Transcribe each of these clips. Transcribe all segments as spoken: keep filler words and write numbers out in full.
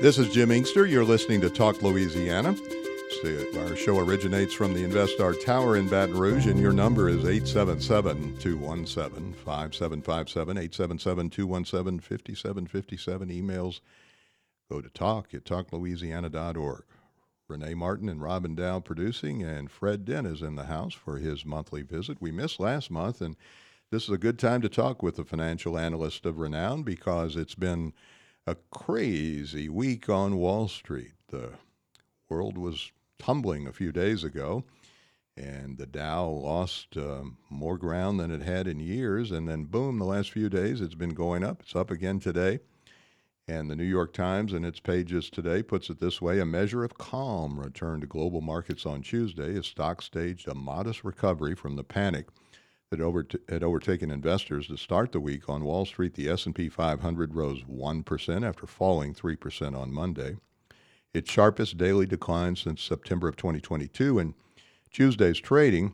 This is Jim Inkster. You're listening to Talk Louisiana. The, our show originates from the InvestStar Tower in Baton Rouge, and your number is eight seven seven, two one seven, five seven five seven, eight seven seven, two one seven, five seven five seven. Emails go to talk at talk louisiana dot org. Renee Martin and Robin Dow producing, and Fred Dent is in the house for his monthly visit. We missed last month, and this is a good time to talk with a financial analyst of renown because it's been a crazy week on Wall Street. The world was tumbling a few days ago, and the Dow lost uh, more ground than it had in years, and then boom, the last few days it's been going up. It's up again today, and the New York Times in its pages today puts it this way: a measure of calm returned to global markets on Tuesday as stocks staged a modest recovery from the panic that over had overtaken investors to start the week. On Wall Street, the S and P five hundred rose one percent after falling three percent on Monday, its sharpest daily decline since September of twenty twenty-two. And Tuesday's trading,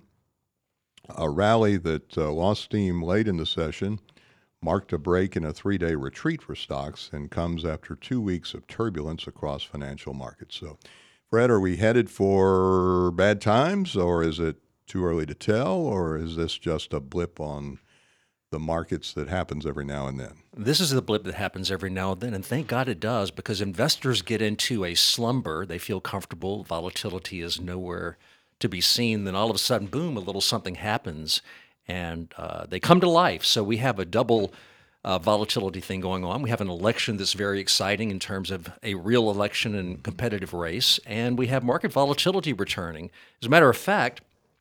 a rally that uh, lost steam late in the session, marked a break in a three-day retreat for stocks and comes after two weeks of turbulence across financial markets. So, Fred, are we headed for bad times, or is it too early to tell, or is this just a blip on the markets that happens every now and then? This is the blip that happens every now and then, and thank God it does, because investors get into a slumber. They feel comfortable. Volatility is nowhere to be seen. Then all of a sudden, boom, a little something happens, and uh, they come to life. So we have a double uh, volatility thing going on. We have an election that's very exciting in terms of a real election and competitive race, and we have market volatility returning. As a matter of fact,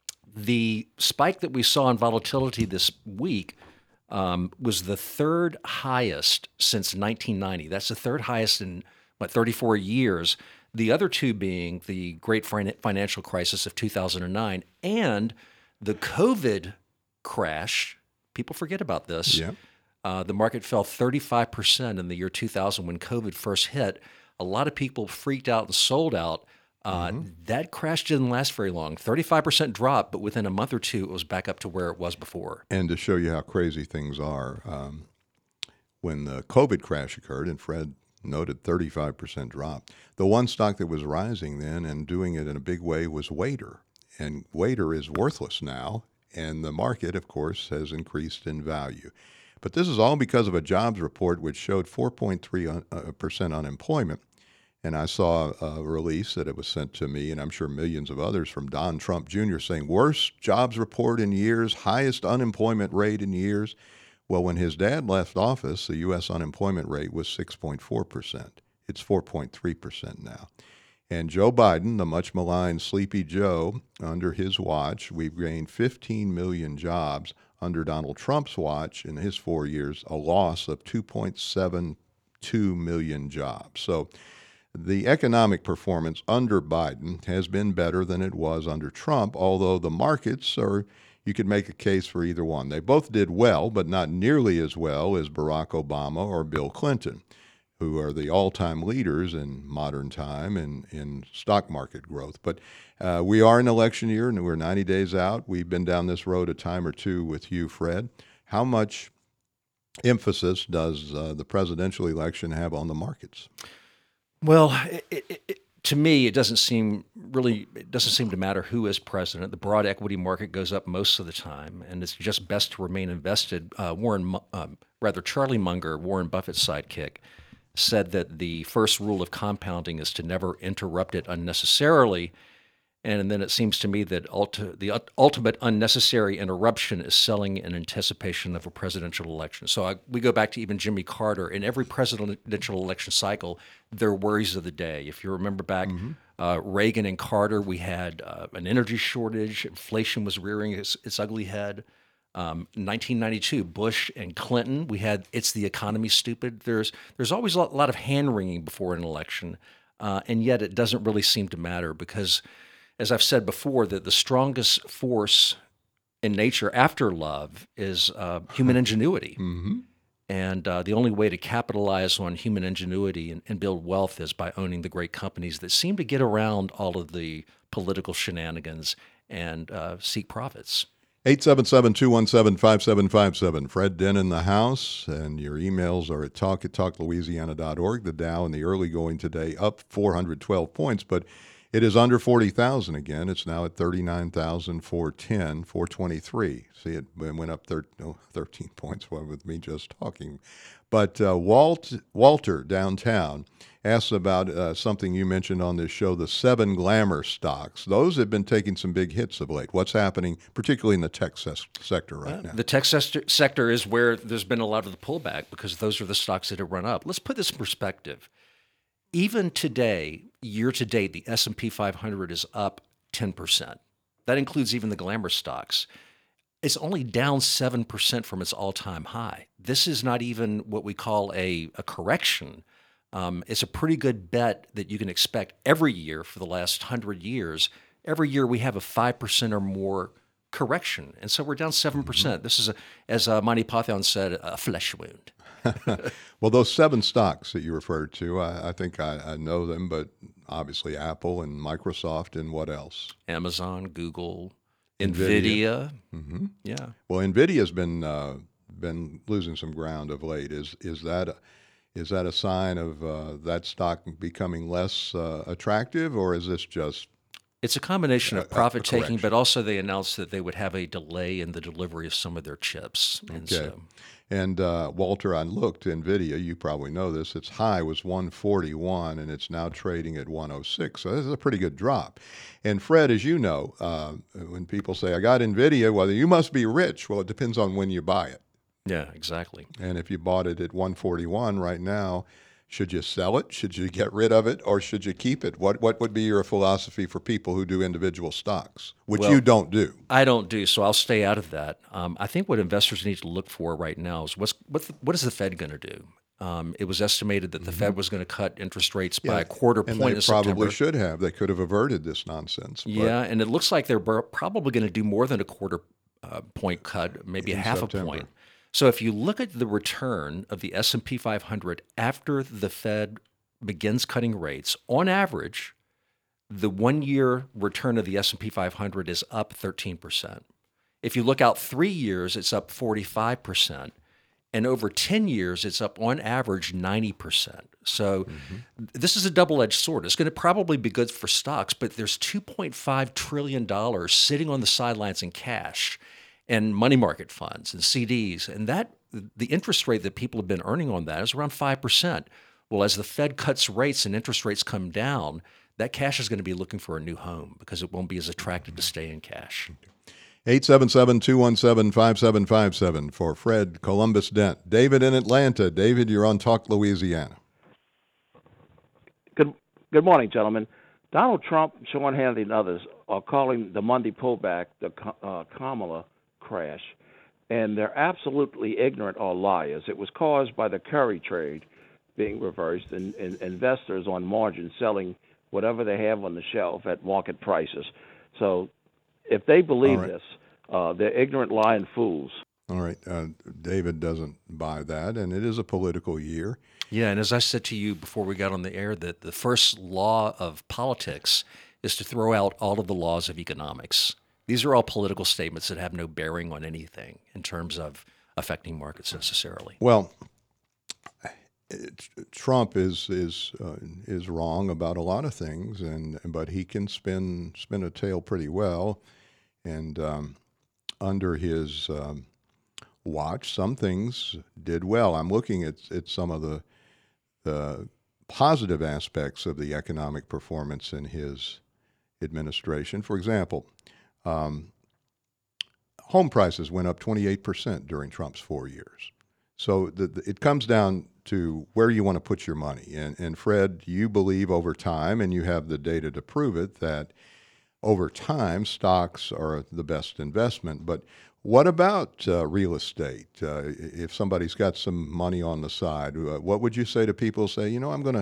the spike that we saw in volatility this week um, was the third highest since nineteen ninety. That's the third highest in, what, thirty-four years. The other two being the great financial crisis of two thousand nine and the COVID crash. People forget about this. Yeah. Uh, the market fell thirty-five percent in the year two thousand when COVID first hit. A lot of people freaked out and sold out. Uh, mm-hmm. That crash didn't last very long. thirty-five percent drop, but within a month or two, it was back up to where it was before. And to show you how crazy things are, um, when the COVID crash occurred, and Fred noted thirty-five percent drop, the one stock that was rising then and doing it in a big way was Wader. And Wader is worthless now, and the market, of course, has increased in value. But this is all because of a jobs report which showed four point three percent unemployment. And I saw a release that it was sent to me, and I'm sure millions of others, from Don Trump Junior saying, worst jobs report in years, highest unemployment rate in years. Well, when his dad left office, the U S unemployment rate was six point four percent. It's four point three percent now. And Joe Biden, the much maligned Sleepy Joe, under his watch, we've gained fifteen million jobs. Under Donald Trump's watch, in his four years, a loss of two point seven two million jobs. So the economic performance under Biden has been better than it was under Trump, although the markets are, you could make a case for either one. They both did well, but not nearly as well as Barack Obama or Bill Clinton, who are the all-time leaders in modern time in, in stock market growth. But uh, we are in election year, and we're ninety days out. We've been down this road a time or two with you, Fred. How much emphasis does uh, the presidential election have on the markets? Well, it, it, it, to me, it doesn't seem really, it doesn't seem to matter who is president. The broad equity market goes up most of the time, and it's just best to remain invested. Uh, Warren, um, rather, Charlie Munger, Warren Buffett's sidekick, said that the first rule of compounding is to never interrupt it unnecessarily. And then it seems to me that ulti- the ultimate unnecessary interruption is selling in anticipation of a presidential election. So I, we go back to even Jimmy Carter. In every presidential election cycle, there are worries of the day. If you remember back, mm-hmm. uh, Reagan and Carter, we had uh, an energy shortage. Inflation was rearing its, its ugly head. Um, nineteen ninety-two, Bush and Clinton, we had "It's the economy, stupid." There's there's always a lot of hand-wringing before an election, uh, and yet it doesn't really seem to matter because, as I've said before, that the strongest force in nature after love is uh, human ingenuity. Mm-hmm. And uh, the only way to capitalize on human ingenuity and, and build wealth is by owning the great companies that seem to get around all of the political shenanigans and uh, seek profits. eight seven seven, two one seven, five seven five seven. Fred Dinn in the house, and your emails are at talk at talk louisiana dot org. The Dow in the early going today up four hundred twelve points, but it is under forty thousand again. It's now at thirty-nine thousand four hundred ten, four twenty-three. See, it went up thir- oh, thirteen points with me just talking. But uh, Walt Walter downtown asks about uh, something you mentioned on this show, the seven glamour stocks. Those have been taking some big hits of late. What's happening, particularly in the tech ses- sector right Uh, now? the tech sector, sector is where there's been a lot of the pullback because those are the stocks that have run up. Let's put this in perspective. Even today, year to date, the S and P five hundred is up ten percent. That includes even the glamour stocks. It's only down seven percent from its all-time high. This is not even what we call a, a correction. Um, it's a pretty good bet that you can expect every year for the last one hundred years. Every year we have a five percent or more correction. And so we're down seven percent. Mm-hmm. This is, a, as uh, Monty Python said, a flesh wound. Well, those seven stocks that you referred to, I, I think I, I know them, but obviously Apple and Microsoft and what else? Amazon, Google, NVIDIA. NVIDIA. Mm-hmm. Yeah. Well, NVIDIA's been uh, been losing some ground of late. Is is that a, is that a sign of uh, that stock becoming less uh, attractive, or is this just It's a combination a- of a profit taking, correction? but also they announced that they would have a delay in the delivery of some of their chips. And Okay. so, And uh, Walter, I looked, NVIDIA, you probably know this, its high was one forty-one, and it's now trading at one oh six. So this is a pretty good drop. And Fred, as you know, uh, when people say, I got NVIDIA, well, you must be rich. Well, it depends on when you buy it. yeah, exactly. And if you bought it at one forty-one right now, should you sell it? Should you get rid of it? Or should you keep it? What what would be your philosophy for people who do individual stocks, which Well, you don't do? I don't do, so I'll stay out of that. Um, I think what investors need to look for right now is what's what, the, what is the Fed going to do? Um, it was estimated that the Fed was going to cut interest rates by a quarter And point they in probably September. should have. They could have averted this nonsense. But Yeah, and it looks like they're bur- probably going to do more than a quarter uh, point cut, maybe a In half September. a point. So if you look at the return of the S and P five hundred after the Fed begins cutting rates, on average, the one-year return of the S and P five hundred is up thirteen percent. If you look out three years, it's up forty-five percent. And over ten years, it's up on average ninety percent. So Mm-hmm. this is a double-edged sword. It's going to probably be good for stocks, but there's two point five trillion dollars sitting on the sidelines in cash and money market funds and C Ds. And that the interest rate that people have been earning on that is around five percent. Well, as the Fed cuts rates and interest rates come down, that cash is going to be looking for a new home because it won't be as attractive to stay in cash. eight seven seven, two one seven, five seven five seven for Fred Columbus Dent. David in Atlanta. David, you're on Talk Louisiana. Good good morning, gentlemen. Donald Trump, Sean Hannity, and others are calling the Monday pullback the uh, Kamala crash, and they're absolutely ignorant or liars. It was caused by the curry trade being reversed and, and investors on margin selling whatever they have on the shelf at market prices. So if they believe All right. this, uh, they're ignorant, lying fools. All right. Uh, David doesn't buy that, and it is a political year. Yeah, and as I said to you before we got on the air, that the first law of politics is to throw out all of the laws of economics. These are all political statements that have no bearing on anything in terms of affecting markets necessarily. Well, it, Trump is is uh, is wrong about a lot of things, and but he can spin spin a tale pretty well. And um, under his um, watch, some things did well. I'm looking at at some of the the positive aspects of the economic performance in his administration. For example, um, home prices went up twenty-eight percent during Trump's four years. So the, the, it comes down to where you want to put your money. And, and Fred, you believe over time, and you have the data to prove it, that over time stocks are the best investment. But what about uh, real estate? Uh, if somebody's got some money on the side, uh, what would you say to people who say, you know, I'm going to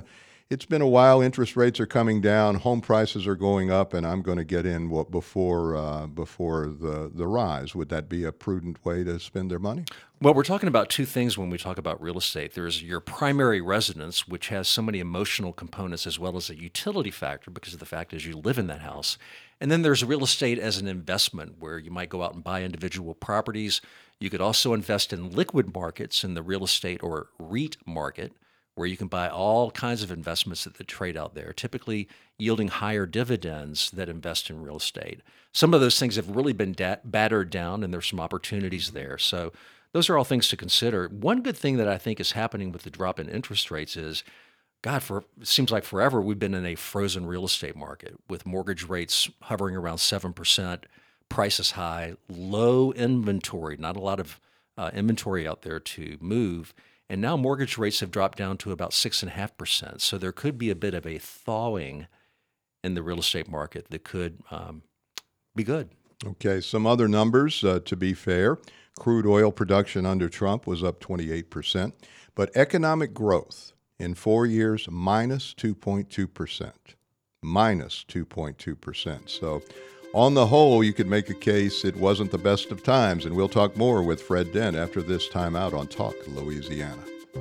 it's been a while. Interest rates are coming down. Home prices are going up, and I'm going to get in what before uh, before the the rise. Would that be a prudent way to spend their money? Well, we're talking about two things when we talk about real estate. There's your primary residence, which has so many emotional components as well as a utility factor because of the fact is you live in that house. And then there's real estate as an investment where you might go out and buy individual properties. You could also invest in liquid markets in the real estate or REIT market, where you can buy all kinds of investments that, that trade out there, typically yielding higher dividends that invest in real estate. Some of those things have really been da- battered down, and there's some opportunities there. So those are all things to consider. One good thing that I think is happening with the drop in interest rates is, God, for it seems like forever we've been in a frozen real estate market with mortgage rates hovering around seven percent, prices high, low inventory, not a lot of uh, inventory out there to move. And now mortgage rates have dropped down to about six point five percent. So there could be a bit of a thawing in the real estate market that could um, be good. Okay, some other numbers uh, to be fair. Crude oil production under Trump was up twenty-eight percent, but economic growth in four years, minus two point two percent. Minus two point two percent. So on the whole, you could make a case it wasn't the best of times, and we'll talk more with Fred Dent after this time out on Talk Louisiana.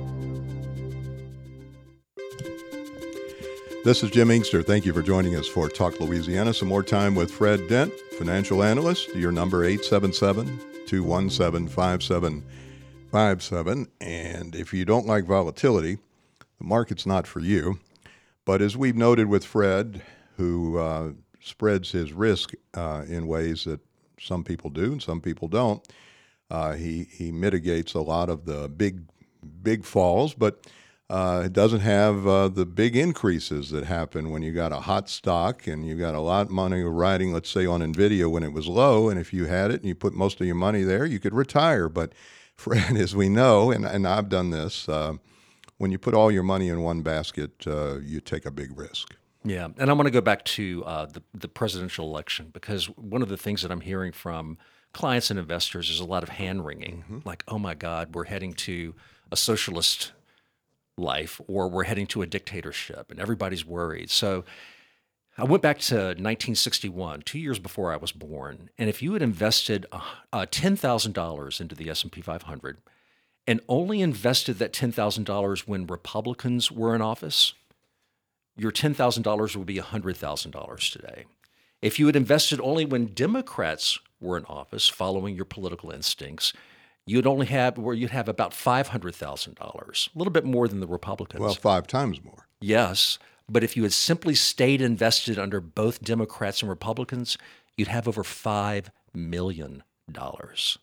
This is Jim Inkster. Thank you for joining us for Talk Louisiana. Some more time with Fred Dent, financial analyst. Your number eight seven seven, two one seven, five seven five seven. And if you don't like volatility, the market's not for you. But as we've noted with Fred, who uh, spreads his risk uh, in ways that some people do and some people don't, uh, he he mitigates a lot of the big big falls, but uh, it doesn't have uh, the big increases that happen when you got a hot stock and you got a lot of money riding, let's say, on NVIDIA when it was low, and if you had it and you put most of your money there, you could retire. But Fred, as we know, and, and I've done this, uh, when you put all your money in one basket, uh, you take a big risk. Yeah, and I want to go back to uh, the, the presidential election, because one of the things that I'm hearing from clients and investors is a lot of hand-wringing, mm-hmm. like, oh my God, we're heading to a socialist life, or we're heading to a dictatorship, and everybody's worried. So I went back to nineteen sixty-one, two years before I was born, and if you had invested uh, uh, ten thousand dollars into the S and P five hundred and only invested that ten thousand dollars when Republicans were in office, your ten thousand dollars would be one hundred thousand dollars today. If you had invested only when Democrats were in office, following your political instincts, you'd only have where you'd have about five hundred thousand dollars, a little bit more than the Republicans. Well, five times more. Yes, but if you had simply stayed invested under both Democrats and Republicans, you'd have over five million dollars.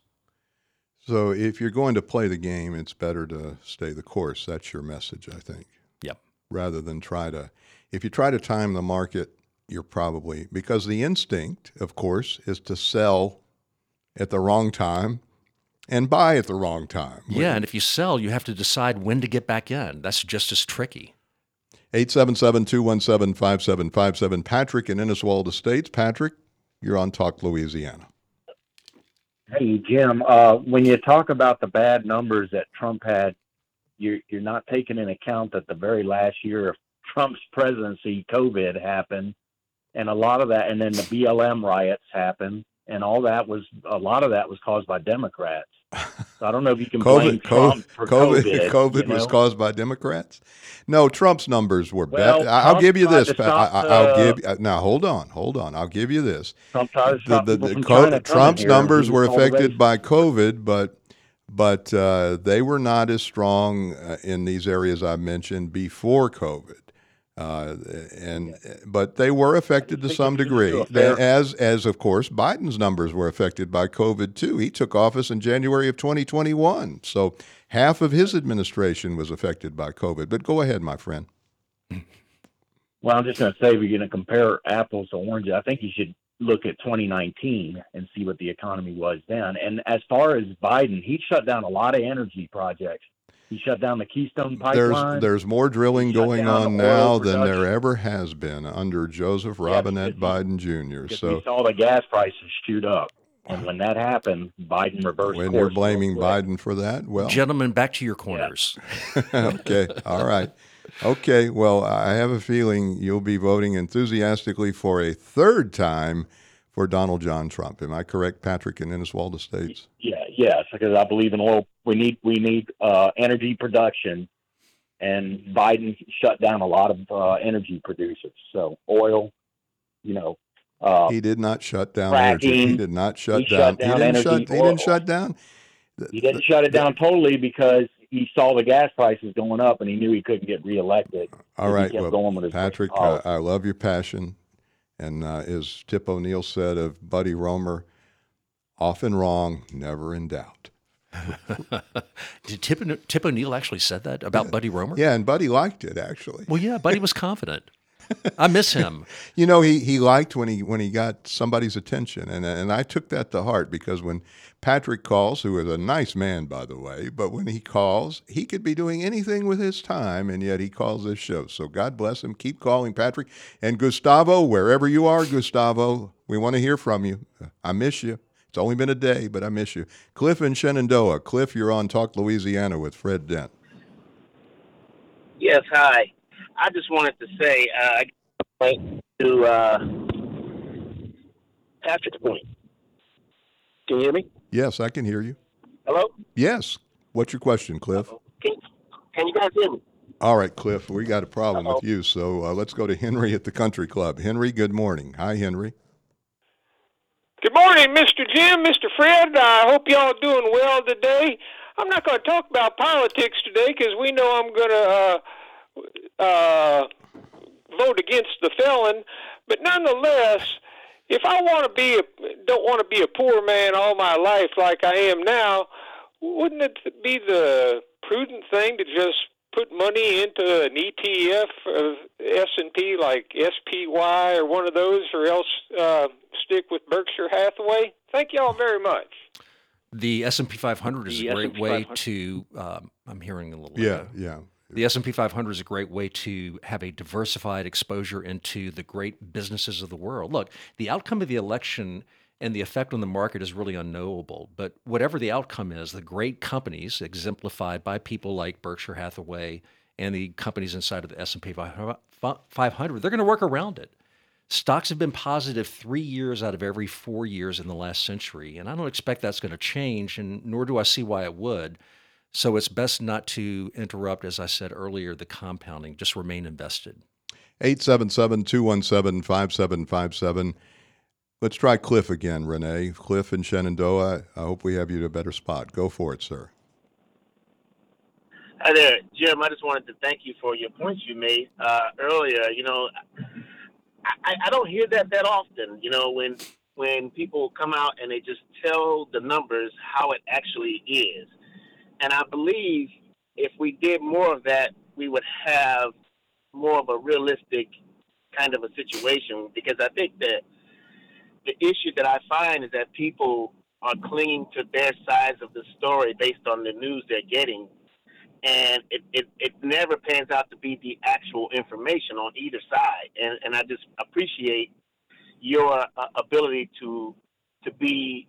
So if you're going to play the game, it's better to stay the course. That's your message, I think. Yep. Rather than try to, if you try to time the market, you're probably, because the instinct, of course, is to sell at the wrong time and buy at the wrong time. Yeah, and if you sell, you have to decide when to get back in. That's just as tricky. eight seven seven, two one seven, five seven five seven. Patrick in Inniswald Estates. Patrick, you're on Talk Louisiana. Hey, Jim, uh, when you talk about the bad numbers that Trump had, you're, you're not taking into account that the very last year of Trump's presidency, COVID happened, and a lot of that, and then the B L M riots happened, and all that was, a lot of that was caused by Democrats. So I don't know if you can blame COVID, Trump COVID, for COVID. COVID. COVID you know? was caused by Democrats? No, Trump's numbers were Well, better. I'll Trump give you tried this. to Pat. stop I, I'll the- give now. Hold on, hold on. I'll give you this. Trump tried to The, stop the, people the, from co- China coming Trump's here, numbers and were he was called affected racist. by COVID, but but uh, they were not as strong uh, in these areas I mentioned before COVID. Uh, and but they were affected to think some if you degree, do a fair- as as of course Biden's numbers were affected by COVID too. He took office in January of twenty twenty-one, so half of his administration was affected by COVID. But go ahead, my friend. Well, I'm just going to say, if you're going to compare apples to oranges, I think you should look at twenty nineteen and see what the economy was then. And as far as Biden, he shut down a lot of energy projects. He shut down the Keystone Pipeline. There's there's more drilling He shut going down on oil now than there production. ever has been under Joseph Yeah, Robinette because Biden Junior Because So we saw the gas prices shoot up. And when that happened, Biden reversed when course you're real blaming quick. Biden for that, well, Gentlemen, back to your corners. okay, all right. Okay, well, I have a feeling you'll be voting enthusiastically for a third time for Donald John Trump. Am I correct, Patrick, in Inniswalda Estates? Yeah, yes, because I believe in oil. We need we need uh, energy production, and Biden shut down a lot of uh, energy producers. So oil, you know, uh, He did not shut down energy. He fracking. did not shut He down. shut down he didn't energy. shut. He Oil, didn't shut down. The- he didn't the- shut it the- down totally because he saw the gas prices going up, and he knew he couldn't get reelected. All if right, he kept well, going with his Patrick, uh, policy. I love your passion, and uh, as Tip O'Neill said of Buddy Romer, often wrong, never in doubt. Did Tip, Tip O'Neill actually said that about Buddy Romer? Yeah, and Buddy liked it actually. Well, yeah, Buddy was confident. I miss him. You know, he, he liked when he when he got somebody's attention, and and I took that to heart because when Patrick calls, who is a nice man by the way, but when he calls, he could be doing anything with his time, and yet he calls this show. So God bless him. Keep calling, Patrick. And Gustavo, wherever you are, Gustavo, we want to hear from you. I miss you. It's only been a day, but I miss you. Cliff in Shenandoah. Cliff, you're on Talk Louisiana with Fred Dent. Yes, hi. I just wanted to say, uh, I to uh, Patrick's point. Can you hear me? Yes, I can hear you. Hello? Yes. What's your question, Cliff? Can, can you guys hear me? All right, Cliff, we got a problem Uh-oh. with you, so uh, let's go to Henry at the Country Club. Henry, good morning. Hi, Henry. Good morning, Mister Jim, Mister Fred. I hope y'all doing well today. I'm not going to talk about politics today because we know I'm going to uh, uh, vote against the felon. But nonetheless, if I want to be, a, don't want to be a poor man all my life like I am now, wouldn't it be the prudent thing to just put money into an E T F of S and P like S P Y or one of those, or else uh, stick with Berkshire Hathaway? Thank y'all very much. The S and P five hundred is The a great S and P way five hundred. to, um, I'm hearing a little Yeah, echo. yeah. The S and P five hundred is a great way to have a diversified exposure into the great businesses of the world. Look, the outcome of the election and the effect on the market is really unknowable. But whatever the outcome is, the great companies exemplified by people like Berkshire Hathaway and the companies inside of the S and P five hundred, they're going to work around it. Stocks have been positive three years out of every four years in the last century, and I don't expect that's going to change, and nor do I see why it would. So it's best not to interrupt, as I said earlier, the compounding. Just remain invested. eight seven seven, two one seven, five seven five seven. Let's try Cliff again, Renee. Cliff in Shenandoah. I hope we have you to a better spot. Go for it, sir. Hi there, Jim. I just wanted to thank you for your points you made uh, earlier. You know, I, I don't hear that that often. You know, when when people come out and they just tell the numbers how it actually is. And I believe if we did more of that, we would have more of a realistic kind of a situation. Because I think that the issue that I find is that people are clinging to their sides of the story based on the news they're getting. And it, it, it never pans out to be the actual information on either side. And, and I just appreciate your uh, ability to to be,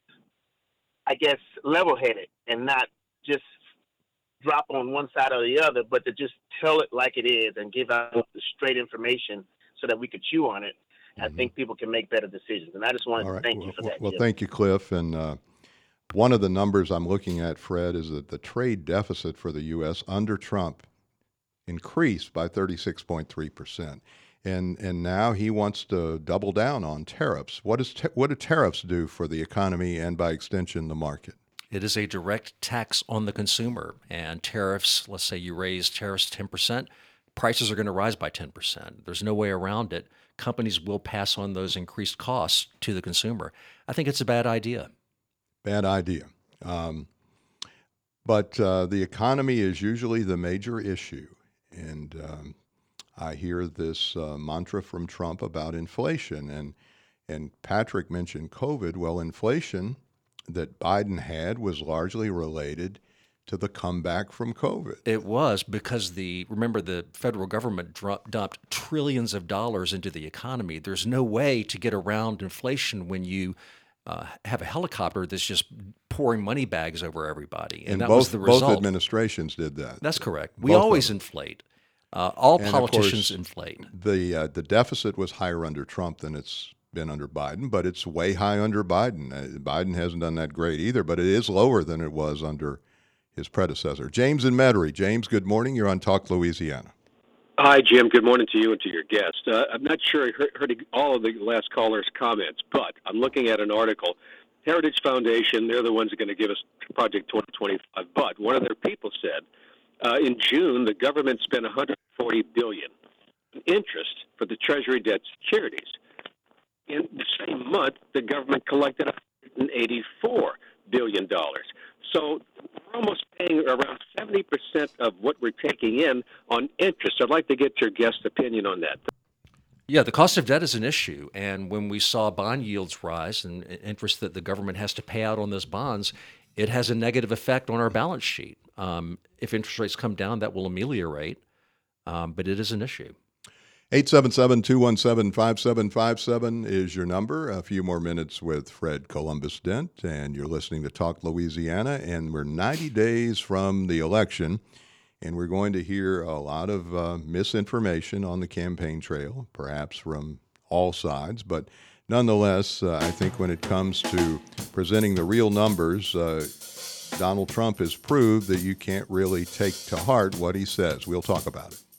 I guess, level-headed and not just drop on one side or the other, but to just tell it like it is and give out the straight information so that we could chew on it. Mm-hmm. I think people can make better decisions. And I just wanted All to right. thank well, you for well, that, Well, Jim. thank you, Cliff. And uh, one of the numbers I'm looking at, Fred, is that the trade deficit for the U S under Trump increased by thirty-six point three percent. And and now he wants to double down on tariffs. What, is ta- what do tariffs do for the economy and, by extension, the market? It is a direct tax on the consumer. And tariffs, let's say you raise tariffs ten percent, prices are going to rise by ten percent. There's no way around it. Companies will pass on those increased costs to the consumer. I think it's a bad idea. Bad idea. Um, but uh, the economy is usually the major issue. And um, I hear this uh, mantra from Trump about inflation. And, and Patrick mentioned COVID. Well, inflation that Biden had was largely related to the comeback from COVID. It was because the remember the federal government dr- dumped trillions of dollars into the economy. There's no way to get around inflation when you uh, have a helicopter that's just pouring money bags over everybody, and, And that both, was the result. both administrations did that. That's correct. We Both of always them. inflate. Uh, all And of politicians course, inflate. the uh, the deficit was higher under Trump than it's been under Biden, but it's way high under Biden. Uh, Biden hasn't done that great either, but it is lower than it was under his predecessor. James in Metairie. James, good morning. You're on Talk Louisiana. Hi, Jim. Good morning to you and to your guest. Uh, I'm not sure I heard, heard all of the last caller's comments, but I'm looking at an article. Heritage Foundation, they're the ones that are going to give us Project twenty twenty-five, but one of their people said uh, in June the government spent one hundred forty billion dollars in interest for the Treasury debt securities. In the same month, the government collected one hundred eighty-four billion dollars. So we're almost paying around seventy percent of what we're taking in on interest. I'd like to get your guest's opinion on that. Yeah, the cost of debt is an issue. And when we saw bond yields rise and interest that the government has to pay out on those bonds, it has a negative effect on our balance sheet. Um, if interest rates come down, that will ameliorate, um, but it is an issue. eight seven seven, two one seven, five seven five seven is your number. A few more minutes with Fred Columbus Dent, and you're listening to Talk Louisiana, and we're ninety days from the election, and we're going to hear a lot of uh, misinformation on the campaign trail, perhaps from all sides, but nonetheless, uh, I think when it comes to presenting the real numbers, uh, Donald Trump has proved that you can't really take to heart what he says. We'll talk about it.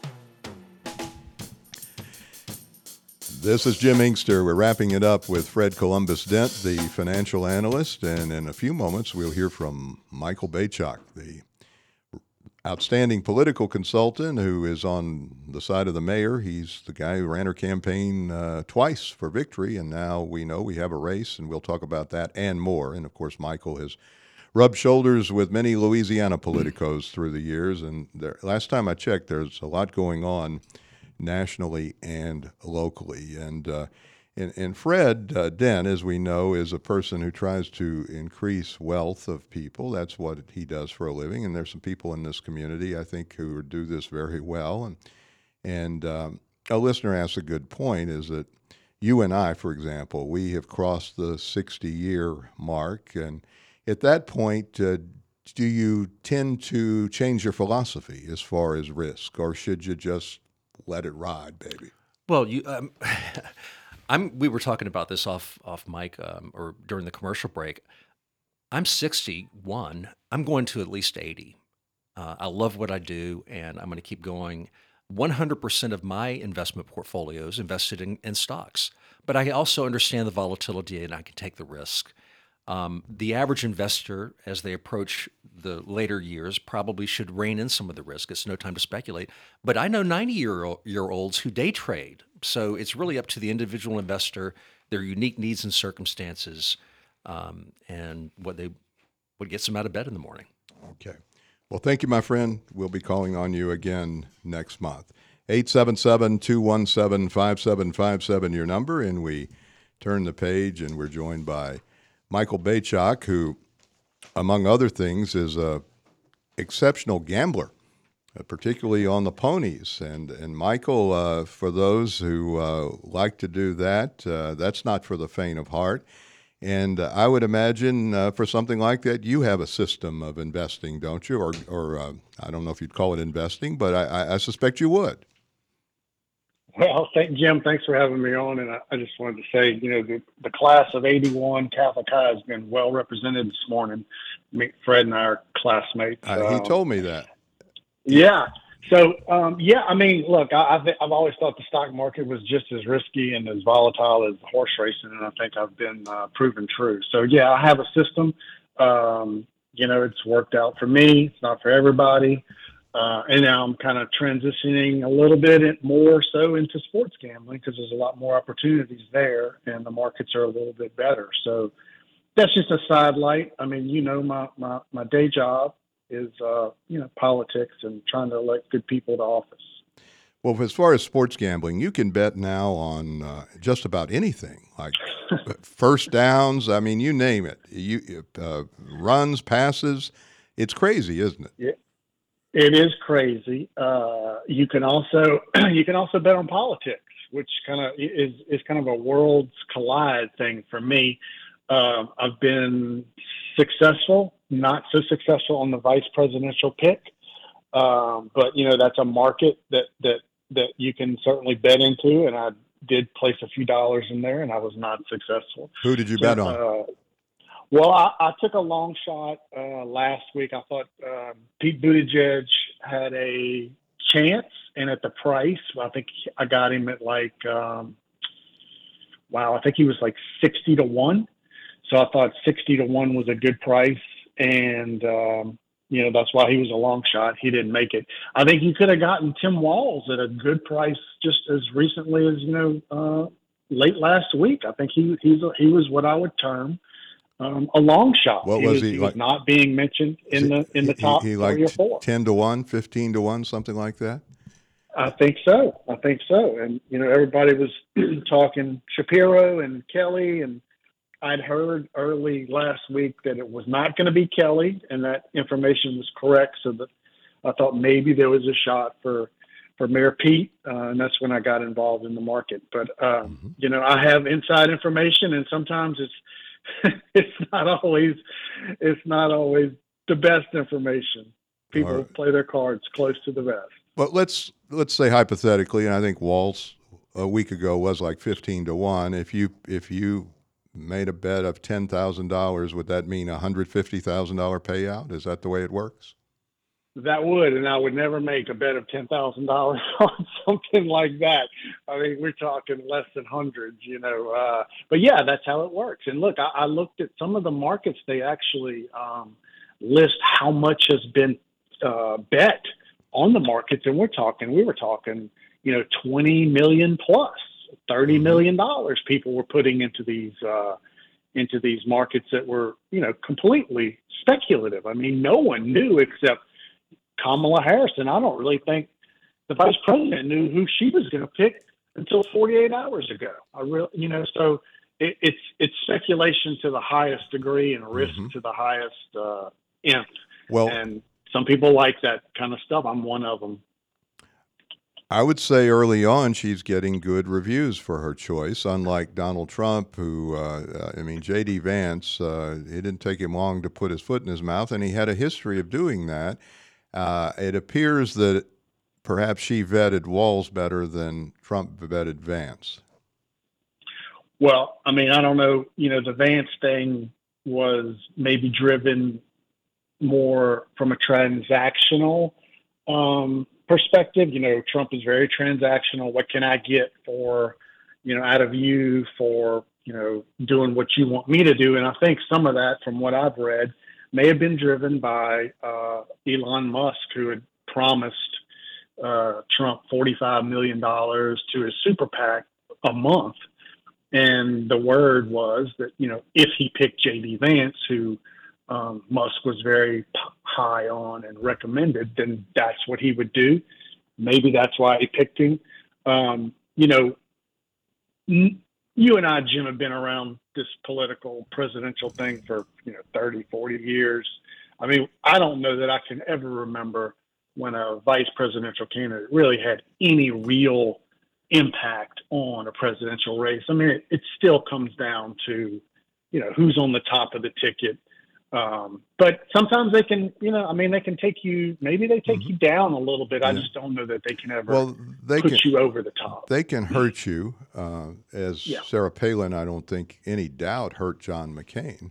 This is Jim Inkster. We're wrapping it up with Fred Columbus Dent, the financial analyst, and in a few moments we'll hear from Michael Bachok, the outstanding political consultant who is on the side of the mayor. He's the guy who ran her campaign uh, twice for victory, and now we know we have a race, and we'll talk about that and more. And, of course, Michael has rubbed shoulders with many Louisiana politicos through the years, and there, last time I checked, there's a lot going on nationally and locally. And uh, and, and Fred uh, Dent, as we know, is a person who tries to increase wealth of people. That's what he does for a living. And there's some people in this community, I think, who do this very well. And and um, a listener asked a good point, is that you and I, for example, we have crossed the sixty-year mark. And at that point, uh, do you tend to change your philosophy as far as risk, or should you just let it ride, baby? Well, you, um, I'm. We were talking about this off off mic um, or during the commercial break. I'm sixty-one. I'm going to at least eighty. Uh, I love what I do, and I'm going to keep going. one hundred percent of my investment portfolio is invested in, in stocks, but I also understand the volatility and I can take the risk. Um, the average investor, as they approach the later years, probably should rein in some of the risk. It's no time to speculate. But I know ninety-year-olds who day trade. So it's really up to the individual investor, their unique needs and circumstances, um, and what they what gets them out of bed in the morning. Okay. Well, thank you, my friend. We'll be calling on you again next month. eight seven seven, two one seven, five seven five seven, your number, and we turn the page, and we're joined by Michael Bachok, who, among other things, is a exceptional gambler, uh, particularly on the ponies. And and Michael, uh, for those who uh, like to do that, uh, that's not for the faint of heart. And uh, I would imagine uh, for something like that, you have a system of investing, don't you? Or, or uh, I don't know if you'd call it investing, but I, I, I suspect you would. Well, thank Jim. Thanks for having me on. And I, I just wanted to say, you know, the, the class of eighty-one Catholic High has been well represented this morning. Me, Fred and I are classmates. Uh, he um, told me that. Yeah. So, um, yeah, I mean, look, I, I've, I've always thought the stock market was just as risky and as volatile as horse racing, and I think I've been uh, proven true. So, yeah, I have a system. Um, you know, it's worked out for me. It's not for everybody. Uh, and now I'm kind of transitioning a little bit more so into sports gambling because there's a lot more opportunities there and the markets are a little bit better. So that's just a side light. I mean, you know, my, my, my day job is, uh, you know, politics and trying to elect good people to office. Well, as far as sports gambling, you can bet now on uh, just about anything, like first downs. I mean, you name it. You uh, runs, passes. It's crazy, isn't it? Yeah. It is crazy. Uh, you can also you can also bet on politics, which kind of is is kind of a worlds collide thing for me. Um, I've been successful, not so successful on the vice presidential pick. Um, but you know, that's a market that that that you can certainly bet into, and I did place a few dollars in there, and I was not successful. Who did you So, bet on? Uh, well, I, I took a long shot uh, last week. I thought uh, Pete Buttigieg had a chance, and at the price, I think I got him at like, um, wow, I think he was like sixty to one. So I thought sixty to one was a good price, and um, you know, that's why he was a long shot. He didn't make it. I think you could have gotten Tim Walz at a good price just as recently as, you know, uh, late last week. I think he he's a, he was what I would term um, a long shot. What he was was, he he like- was not being mentioned in the in the top he, he three or like four. ten to one, fifteen to one, something like that. I think so. I think so. And you know, everybody was talking Shapiro and Kelly, and I'd heard early last week that it was not going to be Kelly, and that information was correct. So that I thought maybe there was a shot for for Mayor Pete, uh, and that's when I got involved in the market. But um, Mm-hmm. you know, I have inside information, and sometimes it's it's not always it's not always the best information. People All right. play their cards close to the vest. But let's let's say hypothetically, and I think Walz a week ago was like fifteen to one. If you if you made a bet of ten thousand dollars, would that mean a hundred fifty thousand dollar payout? Is that the way it works? That would, and I would never make a bet of ten thousand dollars on something like that. I mean, we're talking less than hundreds, you know. Uh, but yeah, that's how it works. And look, I, I looked at some of the markets. They actually um, list how much has been uh, bet on the markets, and we're talking. We were talking, you know, twenty million plus, thirty million dollars. People were putting into these uh, into these markets that were, you know, completely speculative. I mean, no one knew except Kamala Harris, and I don't really think the vice president knew who she was going to pick until forty-eight hours ago. I really, you know, so it, it's it's speculation to the highest degree and risk Mhm. to the highest uh, nth. Well, And some people like that kind of stuff. I'm one of them. I would say early on she's getting good reviews for her choice, unlike Donald Trump, who, uh, I mean, J D. Vance, uh, it didn't take him long to put his foot in his mouth, and he had a history of doing that. Uh, it appears that perhaps she vetted Walz better than Trump vetted Vance. Well, I mean, I don't know. You know, the Vance thing was maybe driven more from a transactional um, perspective. You know, Trump is very transactional. What can I get for, you know, out of you for, you know, doing what you want me to do? And I think some of that, from what I've read, may have been driven by uh, Elon Musk, who had promised uh, Trump forty-five million dollars to his super PAC a month. And the word was that, you know, if he picked J D. Vance, who um, Musk was very p- high on and recommended, then that's what he would do. Maybe that's why he picked him. Um, you know, n- you and I, Jim, have been around this political presidential thing for, you know, thirty, forty years. I mean, I don't know that I can ever remember when a vice presidential candidate really had any real impact on a presidential race. I mean, it, it still comes down to, you know, who's on the top of the ticket. Um, but sometimes they can, you know, I mean, they can take you, maybe they take Mhm. you down a little bit. I Yeah. just don't know that they can ever Well, they put can you over the top. they can hurt you, uh, as Yeah. Sarah Palin, I don't think any doubt, hurt John McCain.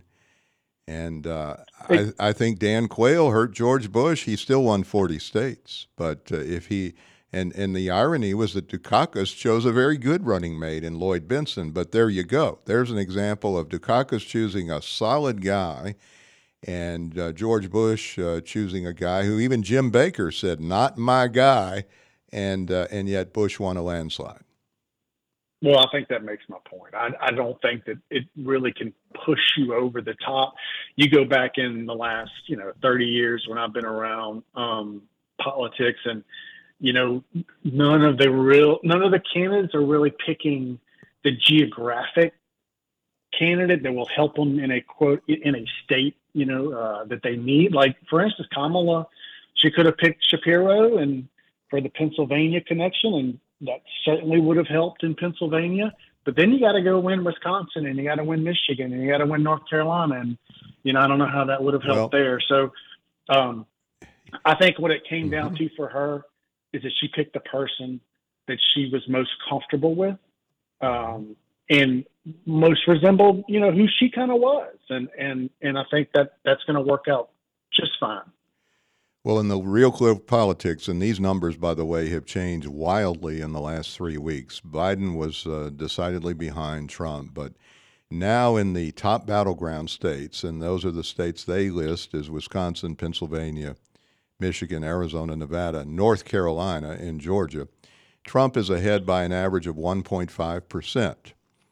And uh, Hey. I, I think Dan Quayle hurt George Bush. He still won forty states. But uh, if he, and, and the irony was that Dukakis chose a very good running mate in Lloyd Bentsen. But there you go. There's an example of Dukakis choosing a solid guy and uh, George Bush uh, choosing a guy who even Jim Baker said, not my guy. And, uh, and yet Bush won a landslide. Well, I think that makes my point. I, I don't think that it really can push you over the top. You go back in the last, you know, thirty years when I've been around um, politics, and you know, none of the real, none of the candidates are really picking the geographic candidate that will help them in a quote in a state, you know, uh, that they need. Like for instance, Kamala, she could have picked Shapiro and for the Pennsylvania connection, and that certainly would have helped in Pennsylvania. But then you got to go win Wisconsin, and you got to win Michigan, and you got to win North Carolina, and you know I don't know how that would have helped Well, there. So, um, I think what it came mm-hmm. down to for her is that she picked the person that she was most comfortable with, um, and most resembled, you know, who she kind of was. And, and, and I think that that's going to work out just fine. Well, in the real clear politics, and these numbers, by the way, have changed wildly in the last three weeks. Biden was uh, decidedly behind Trump, but now in the top battleground states, and those are the states they list as Wisconsin, Pennsylvania, Michigan, Arizona, Nevada, North Carolina, and Georgia, Trump is ahead by an average of one point five percent.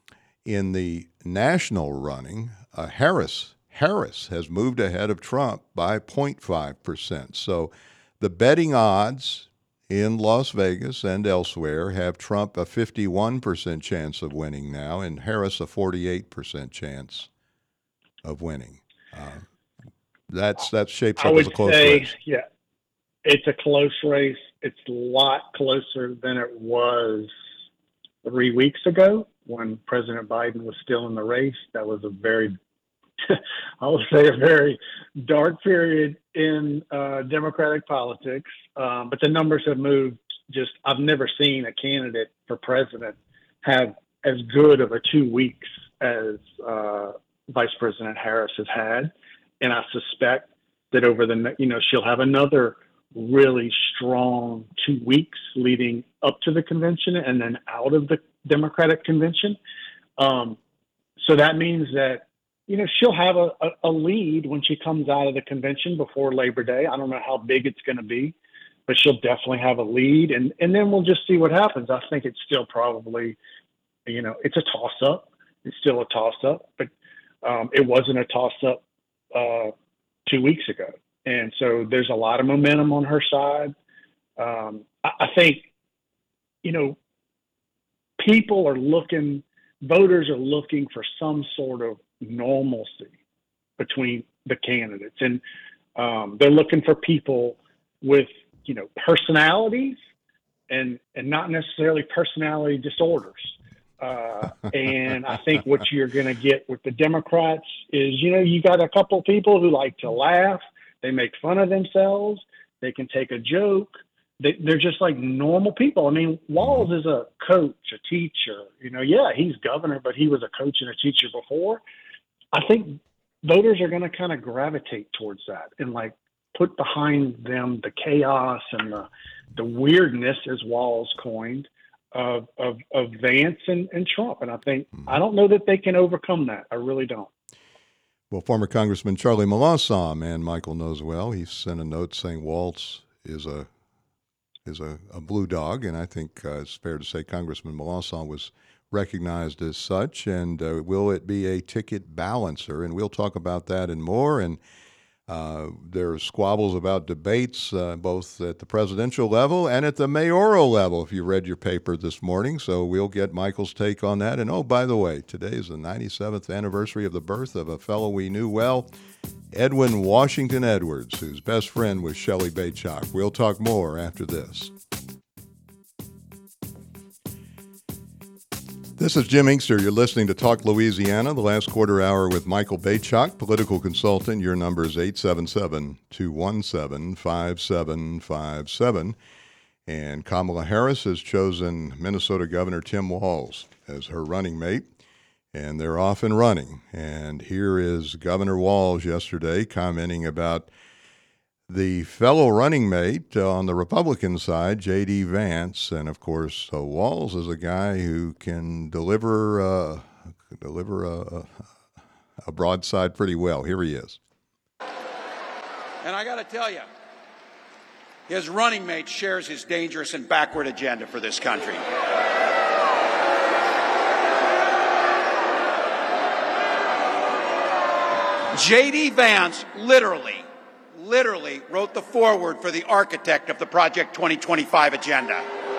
In the national running, uh, Harris Harris has moved ahead of Trump by zero point five percent. So the betting odds in Las Vegas and elsewhere have Trump a fifty-one percent chance of winning now and Harris a forty-eight percent chance of winning. Uh, that's that shapes up as a close say, race. Yeah, it's a close race. It's a lot closer than it was three weeks ago when President Biden was still in the race. That was a very I would say a very dark period in uh, Democratic politics, um, but the numbers have moved. Just I've never seen a candidate for president have as good of a two weeks as uh, Vice President Harris has had, and I suspect that over the you know she'll have another really strong two weeks leading up to the convention and then out of the Democratic convention. Um, so that means that. You know, she'll have a, a, a lead when she comes out of the convention before Labor Day. I don't know how big it's going to be, but she'll definitely have a lead. And, and then we'll just see what happens. I think it's still probably, you know, it's a toss-up. It's still a toss-up, but um, it wasn't a toss-up uh, two weeks ago. And so there's a lot of momentum on her side. Um, I, I think, you know, people are looking, voters are looking for some sort of normalcy between the candidates, and um, they're looking for people with you know personalities and and not necessarily personality disorders. Uh, and I think what you're going to get with the Democrats is you know you got a couple of people who like to laugh, they make fun of themselves, they can take a joke. They, they're just like normal people. I mean, Walz is a coach, a teacher. You know, yeah, he's governor, but he was a coach and a teacher before. I think voters are going to kind of gravitate towards that and like put behind them the chaos and the the weirdness, as Walz coined, of of, of Vance and, and Trump. And I think I don't know that they can overcome that. I really don't. Well, former Congressman Charlie Melancon, man, Michael knows well. He sent a note saying Walz is a is a, a blue dog, and I think uh, it's fair to say Congressman Melancon was recognized as such, and uh, will it be a ticket balancer? And we'll talk about that and more. And uh, there are squabbles about debates uh, both at the presidential level and at the mayoral level, if you read your paper this morning. So we'll get Michael's take on that. And oh, by the way, today is the ninety-seventh anniversary of the birth of a fellow we knew well, Edwin Washington Edwards, whose best friend was Shelley Baychok. We'll talk more after this. This is Jim Inkster. You're listening to Talk Louisiana, the last quarter hour with Michael Baychok, political consultant. Your number is eight seven seven, two one seven, five seven five seven. And Kamala Harris has chosen Minnesota Governor Tim Walz as her running mate, and they're off and running. And here is Governor Walz yesterday commenting about the fellow running mate on the Republican side, J D. Vance, and of course, uh, Walz is a guy who can deliver uh, deliver a, a broadside pretty well. Here he is. And I got to tell you, his running mate shares his dangerous and backward agenda for this country. J D. Vance literally literally wrote the foreword for the architect of the Project twenty twenty-five agenda.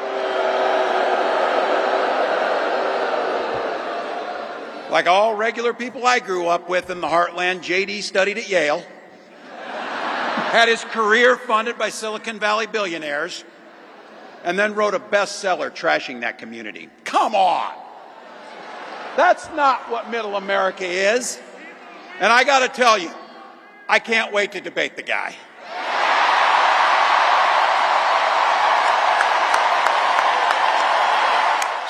Like all regular people I grew up with in the heartland, J D studied at Yale, had his career funded by Silicon Valley billionaires, and then wrote a bestseller trashing that community. Come on! That's not what middle America is. And I got to tell you, I can't wait to debate the guy.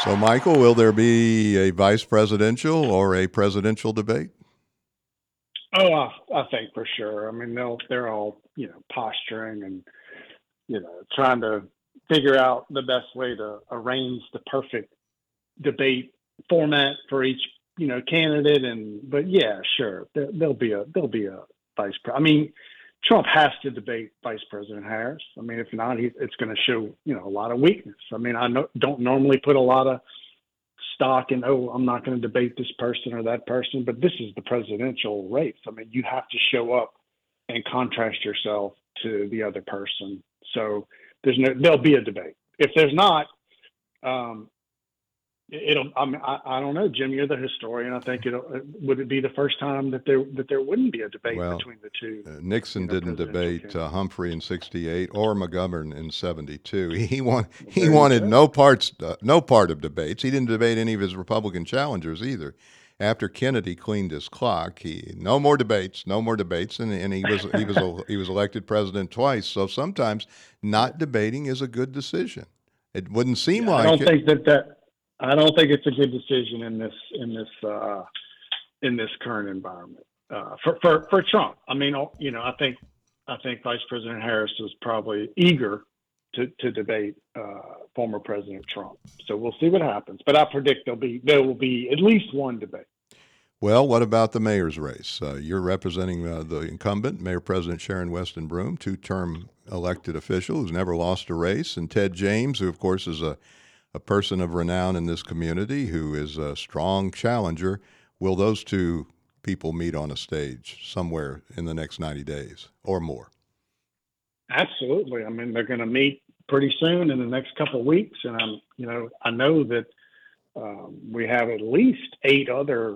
So, Michael, will there be a vice presidential or a presidential debate? Oh, I, I think for sure. I mean, they'll they're all you know posturing and you know trying to figure out the best way to arrange the perfect debate format for each you know candidate. And but yeah, sure, there, there'll be a there'll be a vice. Pre- I mean, Trump has to debate Vice President Harris. I mean, if not, he, it's going to show you know a lot of weakness. I mean, I no, don't normally put a lot of stock in, oh, I'm not going to debate this person or that person, but this is the presidential race. I mean, you have to show up and contrast yourself to the other person. So there's no, there'll be a debate. If there's not, um, it'll, I mean, I, I don't know, Jim, you're the historian. I think it'll, would it be the first time that there, that there wouldn't be a debate well, between the two? Uh, Nixon you know, didn't debate uh, Humphrey in sixty-eight or McGovern in seventy-two. He, he, won, he There you wanted go. no parts, uh, no part of debates. He didn't debate any of his Republican challengers either. After Kennedy cleaned his clock, he no more debates, no more debates, and, and he was he was he was elected president twice. So sometimes not debating is a good decision. It wouldn't seem Yeah, I like don't it. think that that I don't think it's a good decision in this in this uh, in this current environment uh, for, for for Trump. I mean, you know, I think I think Vice President Harris was probably eager to to debate uh, former President Trump. So we'll see what happens. But I predict there'll be there will be at least one debate. Well, what about the mayor's race? Uh, you're representing uh, the incumbent, Mayor President Sharon Weston Broome, two-term elected official who's never lost a race, and Ted James, who, of course, is a, a person of renown in this community, who is a strong challenger. Will those two people meet on a stage somewhere in the next ninety days or more? Absolutely. I mean, they're going to meet pretty soon in the next couple of weeks, and I'm, you know, I know that um, we have at least eight other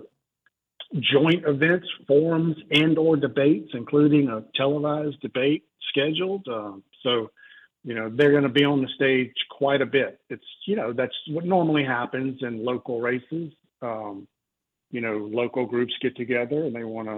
joint events, forums, and or debates, including a televised debate scheduled. Um, so, you know, they're going to be on the stage quite a bit. It's, you know, that's what normally happens in local races. Um, you know, local groups get together and they want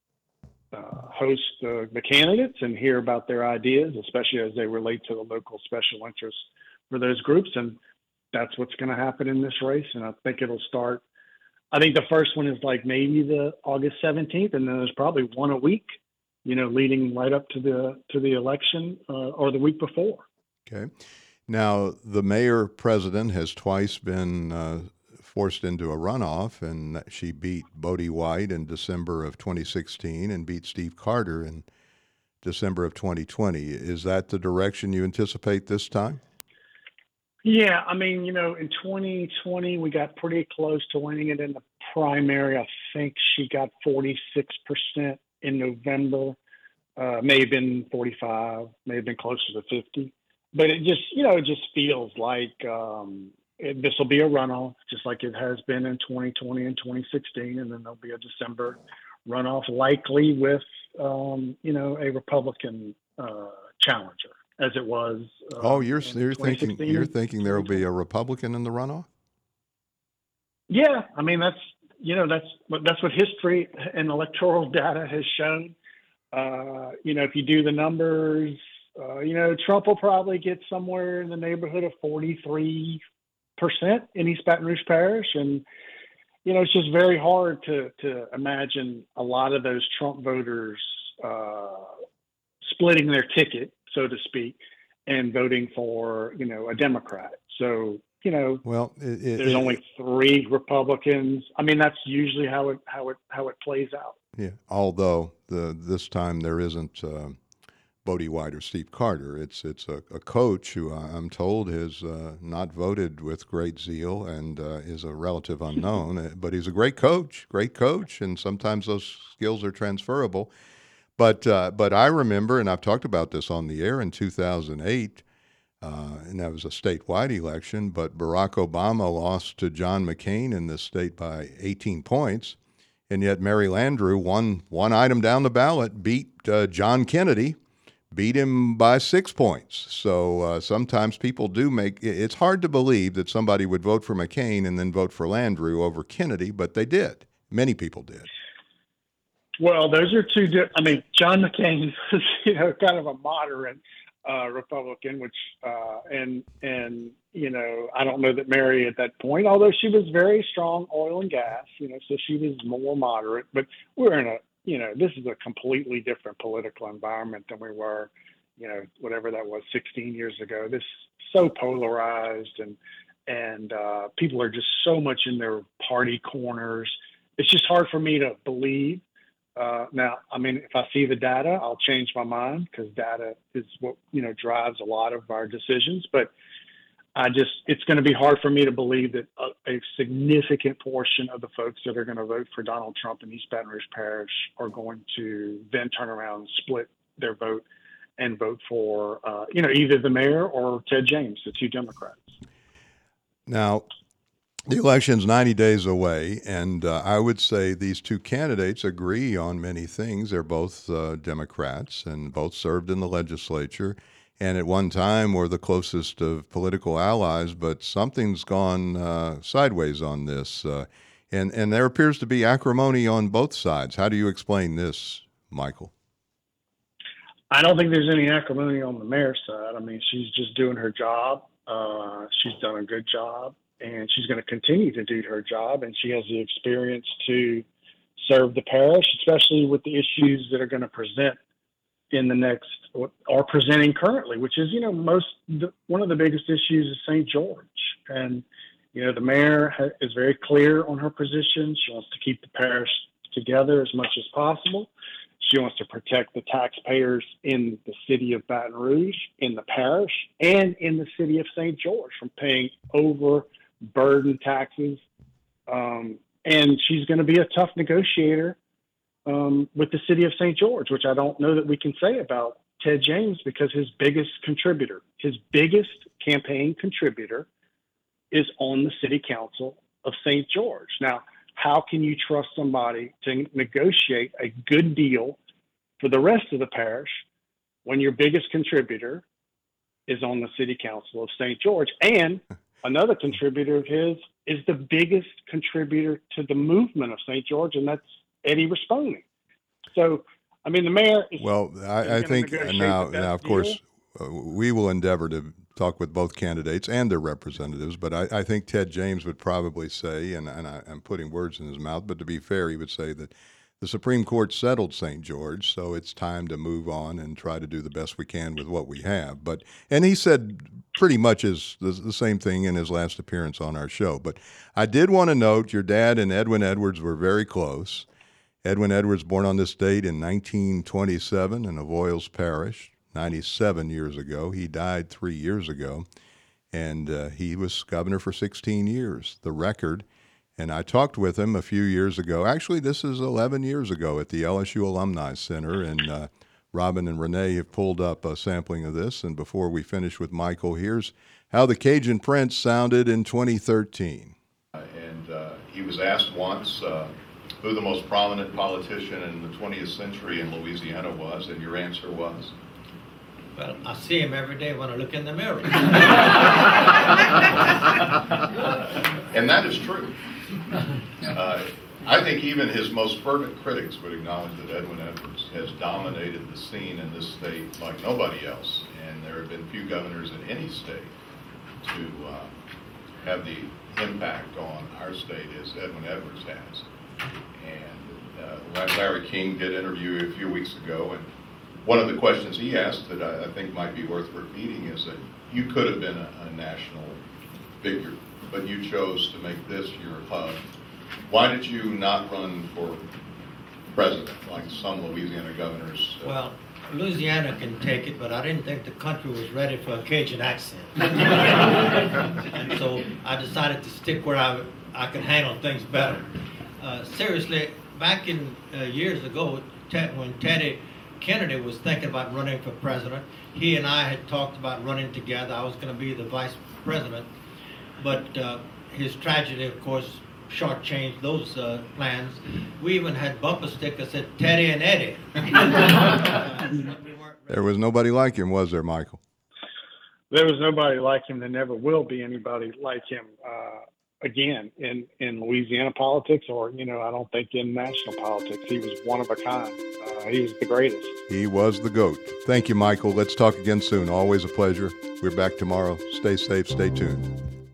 to uh, host uh, the candidates and hear about their ideas, especially as they relate to the local special interests for those groups. And that's what's going to happen in this race. And I think it'll start, I think the first one is like maybe the August seventeenth, and then there's probably one a week, you know, leading right up to the to the election uh, or the week before. Okay. Now, the mayor president has twice been uh, forced into a runoff, and she beat Bodie White in December of twenty sixteen and beat Steve Carter in December of twenty twenty. Is that the direction you anticipate this time? Yeah, I mean, you know, in twenty twenty, we got pretty close to winning it in the primary. I think she got forty-six percent in November. Uh, may have been forty-five, may have been closer to fifty. But it just, you know, it just feels like um, this will be a runoff, just like it has been in twenty twenty and twenty sixteen. And then there'll be a December runoff, likely with, um, you know, a Republican uh, challenger, as it was. Uh, oh, you're you're thinking you're thinking there will be a Republican in the runoff? Yeah, I mean that's you know that's what that's what history and electoral data has shown. Uh, you know, if you do the numbers, uh, you know Trump will probably get somewhere in the neighborhood of forty-three percent in East Baton Rouge Parish, and you know it's just very hard to to imagine a lot of those Trump voters uh, splitting their ticket, so to speak, and voting for, you know, a Democrat. So, you know, well, it, it, there's it, only three Republicans. I mean, that's usually how it how it how it plays out. Yeah. Although the this time there isn't uh, Bodie White or Steve Carter. It's it's a, a coach who I'm told has uh, not voted with great zeal and uh, is a relative unknown. But he's a great coach, great coach, and sometimes those skills are transferable. But uh, but I remember, and I've talked about this on the air in two thousand eight, uh, and that was a statewide election, but Barack Obama lost to John McCain in this state by eighteen points, and yet Mary Landrieu, one, one item down the ballot, beat uh, John Kennedy, beat him by six points. So uh, sometimes people do make, it's hard to believe that somebody would vote for McCain and then vote for Landrieu over Kennedy, but they did. Many people did. Well, those are two. Di- I mean, John McCain was, you know, kind of a moderate. uh, Republican, which uh, and and you know I don't know that Mary at that point, although she was very strong oil and gas, you know, so she was more moderate. But we're in a you know this is a completely different political environment than we were, you know, whatever that was sixteen years ago. This so polarized and and uh, people are just so much in their party corners. It's just hard for me to believe. Uh, now, I mean, if I see the data, I'll change my mind because data is what, you know, drives a lot of our decisions. But I just, it's going to be hard for me to believe that a, a significant portion of the folks that are going to vote for Donald Trump in East Baton Rouge Parish are going to then turn around and split their vote and vote for, uh, you know, either the mayor or Ted James, the two Democrats. Now, the election's ninety days away, and uh, I would say these two candidates agree on many things. They're both uh, Democrats and both served in the legislature, and at one time were the closest of political allies, but something's gone uh, sideways on this, uh, and, and there appears to be acrimony on both sides. How do you explain this, Michael? I don't think there's any acrimony on the mayor's side. I mean, she's just doing her job. Uh, she's done a good job. And she's going to continue to do her job, and she has the experience to serve the parish, especially with the issues that are going to present in the next, or presenting currently, which is, you know, most the, one of the biggest issues is Saint George. And, you know, the mayor ha- is very clear on her position. She wants to keep the parish together as much as possible. She wants to protect the taxpayers in the city of Baton Rouge, in the parish, and in the city of Saint George from paying over burden taxes, um, and she's going to be a tough negotiator um, with the city of Saint George, which I don't know that we can say about Ted James because his biggest contributor, his biggest campaign contributor is on the city council of Saint George. Now, how can you trust somebody to negotiate a good deal for the rest of the parish when your biggest contributor is on the city council of Saint George? And another contributor of his is the biggest contributor to the movement of Saint George, and that's Eddie Rispone. So, I mean, the mayor is. Well, I, I think now, now, of course, uh, we will endeavor to talk with both candidates and their representatives, but I, I think Ted James would probably say, and, and I, I'm putting words in his mouth, but to be fair, he would say that the Supreme Court settled Saint George, so it's time to move on and try to do the best we can with what we have. But and he said pretty much is the, the same thing in his last appearance on our show. But I did want to note your dad and Edwin Edwards were very close. Edwin Edwards born on this date in nineteen twenty-seven in Avoyelles Parish, ninety-seven years ago. He died three years ago, and uh, he was governor for sixteen years, the record. And I talked with him a few years ago. Actually, this is eleven years ago at the L S U Alumni Center, and uh, Robin and Renee have pulled up a sampling of this. And before we finish with Michael, here's how the Cajun Prince sounded in twenty thirteen. And uh, he was asked once uh, who the most prominent politician in the twentieth century in Louisiana was, and your answer was? Well, I see him every day when I look in the mirror. And that is true. Uh, I think even his most fervent critics would acknowledge that Edwin Edwards has dominated the scene in this state like nobody else. And there have been few governors in any state to uh, have the impact on our state as Edwin Edwards has. And uh, Larry King did interview you a few weeks ago, and one of the questions he asked that I, I think might be worth repeating is that you could have been a, a national figure, but you chose to make this your hub. Why did you not run for president like some Louisiana governors? Uh, well, Louisiana can take it, but I didn't think the country was ready for a Cajun accent. And so I decided to stick where I, I could handle things better. Uh, seriously, back in uh, years ago, Ted, when Teddy Kennedy was thinking about running for president, he and I had talked about running together. I was going to be the vice president, but uh, his tragedy, of course, shortchanged those uh, plans. We even had bumper stickers that said Teddy and Eddie. There was nobody like him, was there, Michael? There was nobody like him. There never will be anybody like him. Uh, again, in, in Louisiana politics, or, you know, I don't think in national politics. He was one of a kind. Uh, he was the greatest. He was the GOAT. Thank you, Michael. Let's talk again soon. Always a pleasure. We're back tomorrow. Stay safe. Stay tuned.